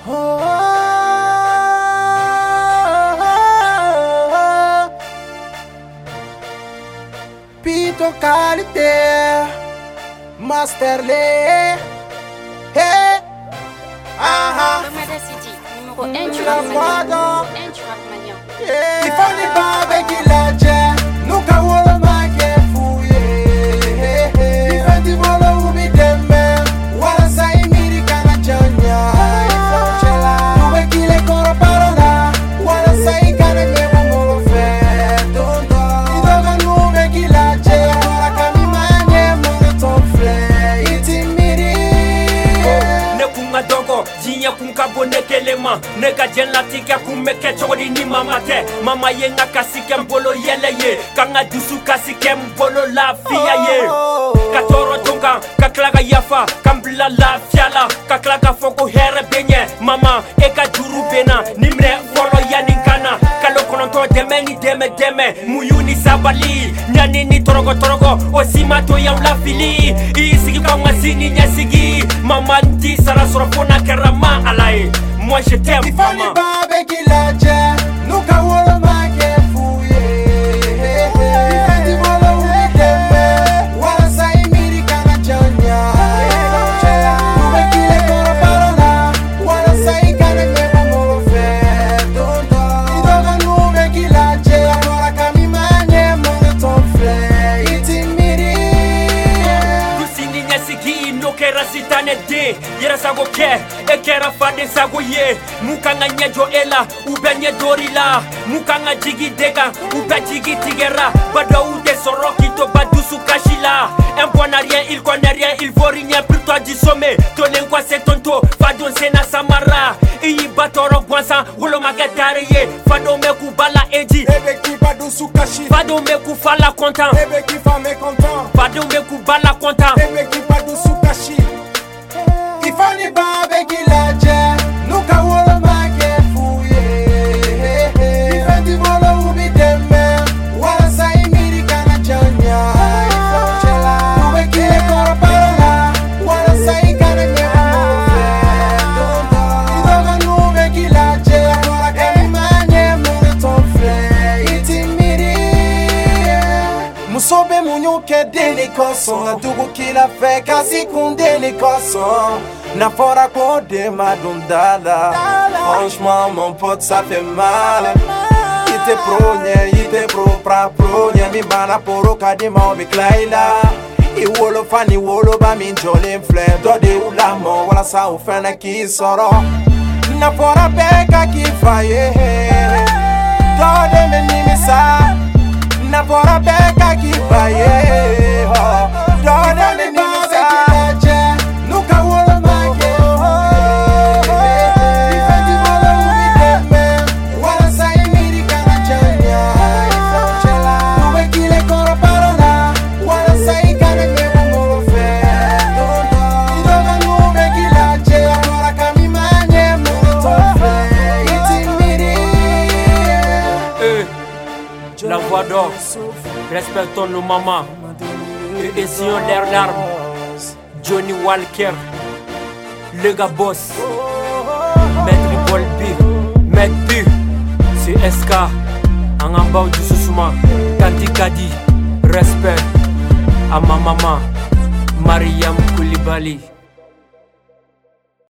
Pito qualité, Masterley, hey, aha, City, numéro 1 du la rap voix mania. il faut les babes qui la jet, nous kawolo make fouye, il fait du bolo ou bideme, wala sa imiri kana chanya, il faut chela, nous qui les coro parola, wala sa ikana nyema molo fe, tondo, il doga nous qui la jet, wala kami manye molo ton fle, itimiri. Ne kunga dogo, jinya kunga bone kelema, ne ka jenlatika kumeke chori ni mama te, mama ye nga kasike mbolo yele ye, kanga dusu kasike mbolo la fia ye, katoro tonga, kaklaga yafa, kambla la fiala, kaklaga foko here benye, mama eka juru bena, nimre folo yaninkana, kalo kononto demeni deme, muyuni sabali, nyani ni torogo, osima to yam la fili, isigi kama sini nyasigi, mama ndi sara sorofona kerama alai, moi je t'aime Il faut les maman. babes qui la jet, nous kawolo make fouye, il fait du bolo ou bideme, wala sa imiri kana chanya, nous qui les coro parola, wala sa ikana nyema molo fe, tondo, il doga nous qui la jet, wala kami manye molo ton fle, itimiri. Kusini nyasigi no kera sitane de, yera sago ke, ekera fade sago ye, mukanga nyejo ela, ubenye dorila, mukanga jigi dega, ube jigi tigera, bado ude soroki to badusu kashila, un bon n'a rien, il connaît rien, il vaut rien pour toi du sommet, ton lingua c'est tonto, fadon sena samara, iyi batoro gwansa, wolo magatare ye, fado meku bala eji, Ebe qui badou sou kashi, fado meku fala content, ebe qui fame content, fado meku bala content. ebe qui badou sou kashi. Il faut les babes qui la jet, nous kawolo make fouye, il fait du bolo ou bideme, wala sa imiri kana chanya, il faut chela, nous qui les coro parola, wala sa ikana nyema molo fe, tondo, il doga nous qui la jet, wala kami manye molo ton fle, itimiri. Musobe munyuke dele koso, na dugu kila fe kasi kundele koso. Na fora kode madundala. Franchement mon pote ça fait mal. Ite progne, ite pra progne. Mi bana poro kadima mi klaila. I wolo fani wolo ba min jolin flem. Dode ulamo wala sa ufena ki soro. Na fora beka ki faye. Dode menimisa. Na fora beka ki faye. Dode menimisa. Nou kawolo make fouye, il fait du bolo ou bideme, wala sa imiri kana chanya, il faut chela, nous qui les coro parola, wala sa ikana nyema molo fe, tondo, il doga nous qui la jet, wala kami manye molo ton fle, itimiri. La voix d'or, respectons nos mamans et essayons leurs larmes. Johnny Walker, le gars boss, Maître Bolby, Maître B, c'est SK, Angambao du Susuma, Kanti Kadi, respect à ma maman, Mariam Koulibaly.